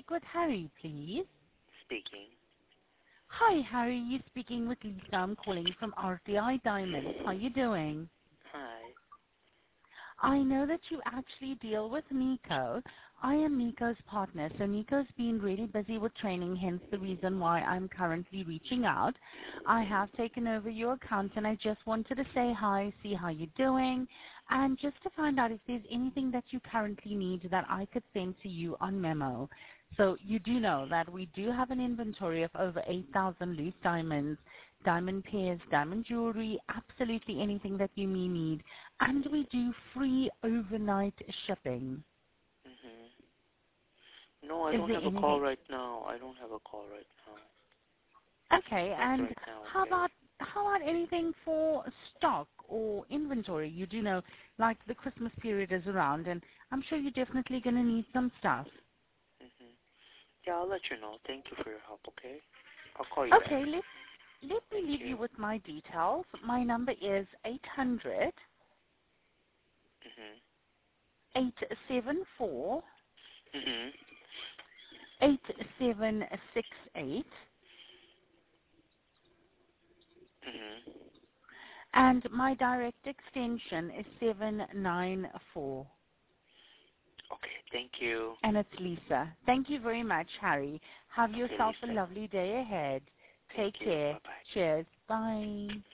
speak with Harry, please? Speaking. Hi, Harry. You're speaking with Lisa. I'm calling from RTI Diamonds. How you doing? Hi. I know that you actually deal with Nico. I am Nico's partner, so Nico's been really busy with training, hence the reason why I'm currently reaching out. I have taken over your account, and I just wanted to say hi, see how you're doing, and just to find out if there's anything that you currently need that I could send to you on memo. So you do know that we do have an inventory of over 8,000 loose diamonds, diamond pairs, diamond jewelry, absolutely anything that you may need. And we do free overnight shipping. No, I don't have a call right now. I don't have a call right now. Okay, Not and right now, how about anything for stock or inventory? You do know, like the Christmas period is around, and I'm sure you're definitely going to need some stuff. Yeah, I'll let you know. Thank you for your help, okay? I'll call you back. Okay, let me leave you with my details. My number is 800 874 8768. And my direct extension is 794. Okay, thank you. And it's Lisa. Thank you very much, Harry. Have yourself Lisa. a lovely day ahead. Take care. Bye-bye. Cheers. Bye.